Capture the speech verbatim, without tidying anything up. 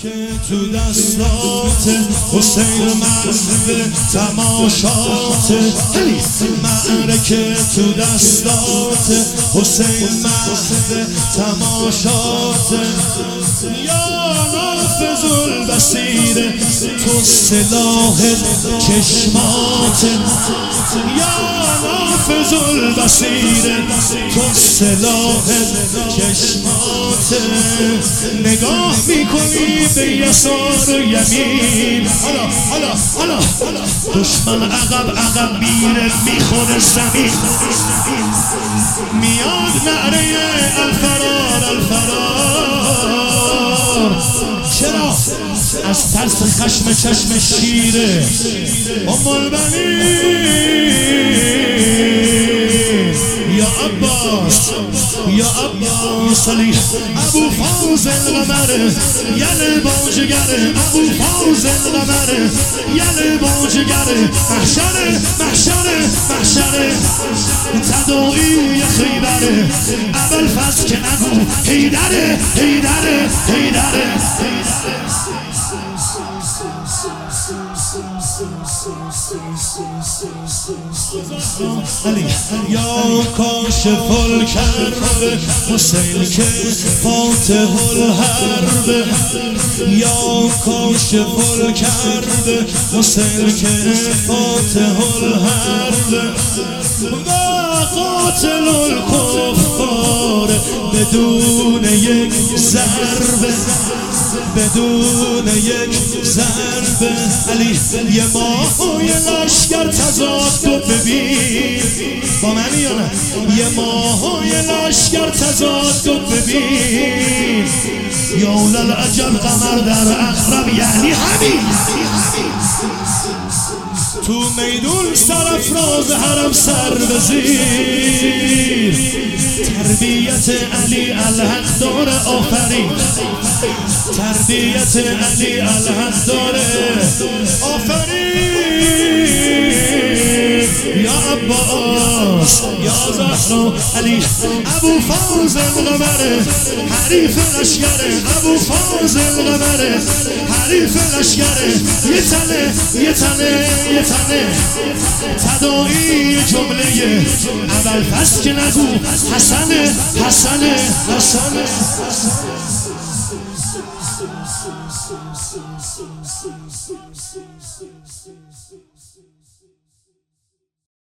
که تو دستات حسین مرد تماشات، معرکه تو دستات حسین مرد تماشات. یا نافذ البصیر تو سلاح چشمات، یا نافذ البصیر تو سلاح چشمات. نگاه میکنی به یسار و یمین، حالا حالا حالا دشمن عقب عقب میره میخوره زمین. میاد نعره الفرار الفرار. چرا؟ از ترس خشم چشم شیره ام البنین. یا عباس یا عباس علی ابو فاضل قمر یل باجگر، ابو فاضل قمر یل باجگر. محشر محشر محشر تداعی خیبره، اول فصل که نگو حیدره حیدره حیدره. علی یا کاشف الکرب حسین که فاتح الحرب، یا کاشف الکرب حسین که فاتح الحرب. و قاتل الکفار بدون یک ضربه، بدون یک ضربه. علی یه ماه و یه لشکر تضاد و ببین با من یا نه، یه ماه و یه لشکر تضاد و ببین. یا اولالعجب قمر در اقرب، یعنی همین تو میدون سرافراز حرم سر بزیر. تربیت علی الحق داره آفرین، تربیت علی الحق داره آفرین. یا عباس یا زهرا علی ابو فاضل قمر حریف لشکره، ابو فاضل قمر حریف لشکره. یه تنه یه تنه یه تنه تداعی جمله اول فصل که نگو حسن حسن حسن.